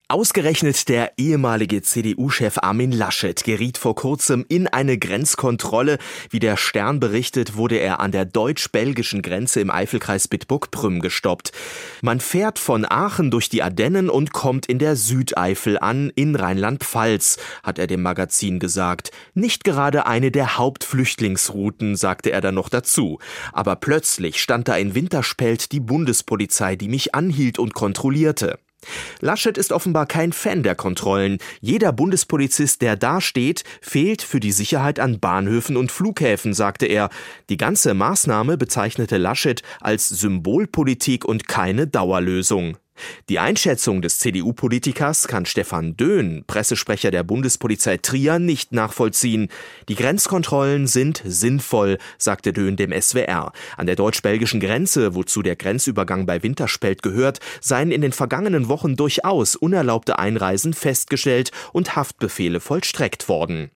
Ausgerechnet der ehemalige CDU-Chef Armin Laschet geriet vor kurzem in eine Grenzkontrolle. Wie der Stern berichtet, wurde er an der deutsch-belgischen Grenze im Eifelkreis Bitburg-Prüm gestoppt. Man fährt von Aachen durch die Ardennen und kommt in der Südeifel an, in Rheinland-Pfalz, hat er dem Magazin gesagt. Nicht gerade eine der Hauptflüchtlingsrouten, sagte er dann noch dazu. Aber plötzlich stand da in Winterspelt die Bundespolizei, die mich anhielt und kontrollierte. Laschet ist offenbar kein Fan der Kontrollen. Jeder Bundespolizist, der da steht, fehlt für die Sicherheit an Bahnhöfen und Flughäfen, sagte er. Die ganze Maßnahme bezeichnete Laschet als Symbolpolitik und keine Dauerlösung. Die Einschätzung des CDU-Politikers kann Stefan Döhn, Pressesprecher der Bundespolizei Trier, nicht nachvollziehen. Die Grenzkontrollen sind sinnvoll, sagte Döhn dem SWR. An der deutsch-belgischen Grenze, wozu der Grenzübergang bei Winterspelt gehört, seien in den vergangenen Wochen durchaus unerlaubte Einreisen festgestellt und Haftbefehle vollstreckt worden.